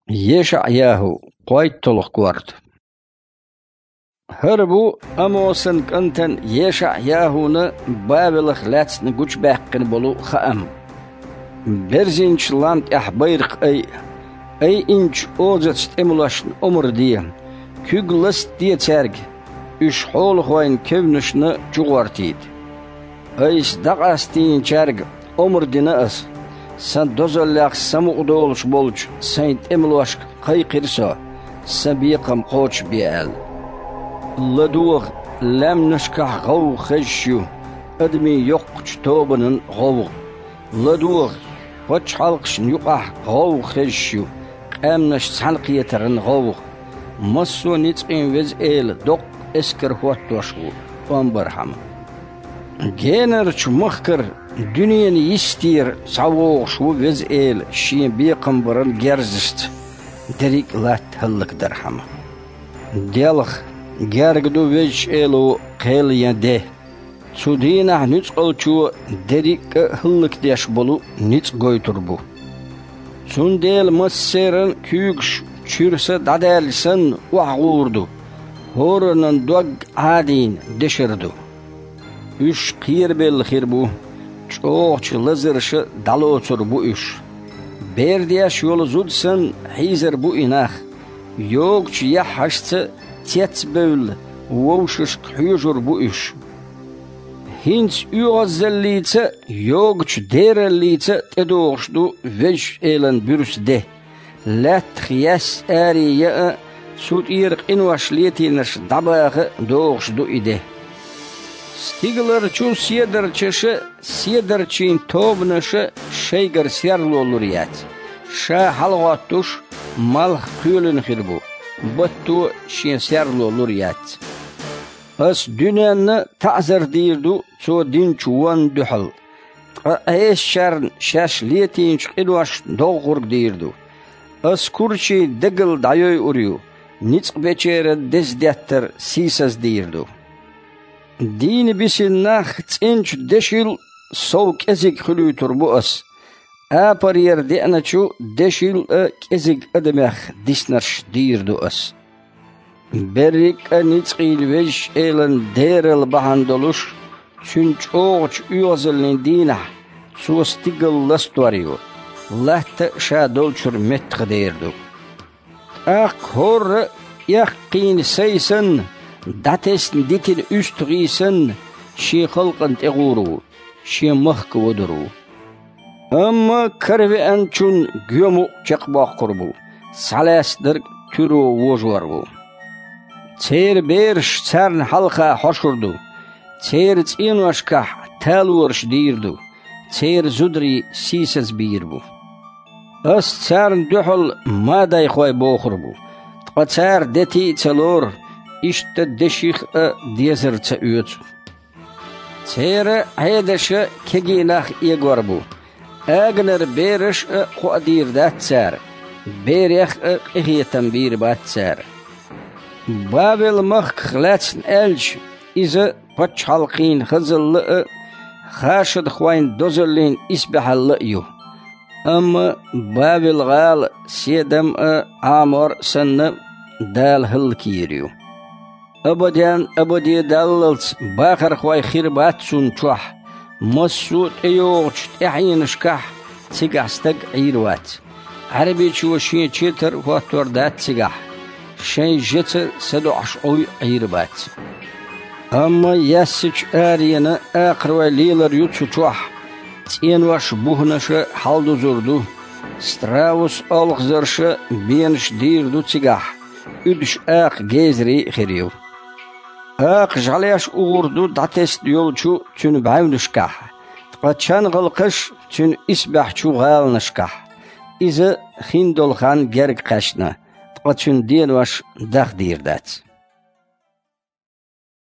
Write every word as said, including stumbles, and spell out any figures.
يشعياه قويت تلقورد هربو أموسن كنتن يشعياهون بابلخ لاتس نقوش باقن بلو خأم برزينش لانت أحبيرق أي أي إنش أوزت إملاشن أمر دي كيغلس دي تارج إش حول خوين كيفنشن جوارتيد أيس دقاستين تارج أمر دي نأس سن دوزلاق سمو دولش بولش سنت إملاش قي قرسا سبيقم قوش بيال لدوغ لم نشكح غو خشيو أدمي يقش توبنن غو لدوغ وچ حلقشن يقح غو خشيو قامنش سحلقيترن غو مصو نتقين وز إيل دوق اسكر هوتوشو فانبرحم جينرش مخكر دنيا يستير سعوغش وز إيل شين بيقم برن جرزست دريك لا تهلك درحم ديالخ جارجدو ويش إلو قيل يده سودينا نتقل شو دريك هلك ديش بلو نتقوي تربو سنديل مسيرن كيوكش شيرس دادالسن وعغوردو هورنن دوغ عادين دشردو üç qiyir bel xirbu çoğç lızırşı dalotur bu üç berdiyaş yolu zudsın hizer bu inah yokç ya haştı tetbül vovşış qyujur bu üç hinç ügazellitse yokç derellitse tedoğuşdu veç elen bürüsde lat xiyas ariye sud irq invaşliyetinir dabağı doğuşdu ide Стиглар чу седер чеше, седер чин тобнышы шейгар серлу olur ят. Ша халгаттуш малх көлін хирбу. Батту шин серлу olur ят. Ас дünyanı ta'zir dirdu, цо дин чуан духал. Айс шарн шашлетин чқилваш доғург dirdu. Ас курчи дегл дайой урю. Ницq бечері дездеттер сисаз dirdu. دين بسناخ تنش دشيل سو كزيك خلو تربوس أبر يردئنا شو دشيل كزيك أدمخ ديسنرش دير دوس بريك نتقيل ويش إيلن ديرل بحندلوش چونچ اوغش يوزلن دينه سو استيقل لستواريو لحت شادولشر متخ ديردو أخ هور يقين سيسن داتسن ديتن üstgisen شي خلقن تغورو شي مخك ودرو أما كربي أنچون gömü çakbaq kurbu salasdır türü vojvarbu Çer berş çern halka hoşurdu Çer çinvaşka talurş dirdu Çer zudri sisez birbu As çern duhul maday khoy bokhurbu Tqaçar deti çalor İşte deşik diyezerçe üyüt. Çeyre aydeşe kegilah igor bu. Agner beriş qadir datser. Berih qiyetem bir batser. Babel maqlatn elç ize paçhalqin xızıllı xaşid khoyn dozerlin isbahallı yu. Amma Babel gal sedem amor sanna dal hıl kiriyu. أبداً أبدي دللت باخر خواي خيربات سون تشوح مسود أيوغش تحين شكح تيقع ستق عيروات عربي شوشين تشيتر واتور دات تيقع شين جتر سدو عشعوي عيربات أما ياسج آرينا آقروا ليلر يوتشو تشوح تين واش بوهنش حالدو زردو ستراوس ألغزرش بينش ديردو تيقع üdüş ağ gezri xiriyor. Ağ jalayaş uğurdu dates yolçu tün bayvnışkah. Qaçan qılqış tün isbah çu qalnışkah. İzi xindolxan gerg qaşna. Qaçın diyen vaş dağ dirdat.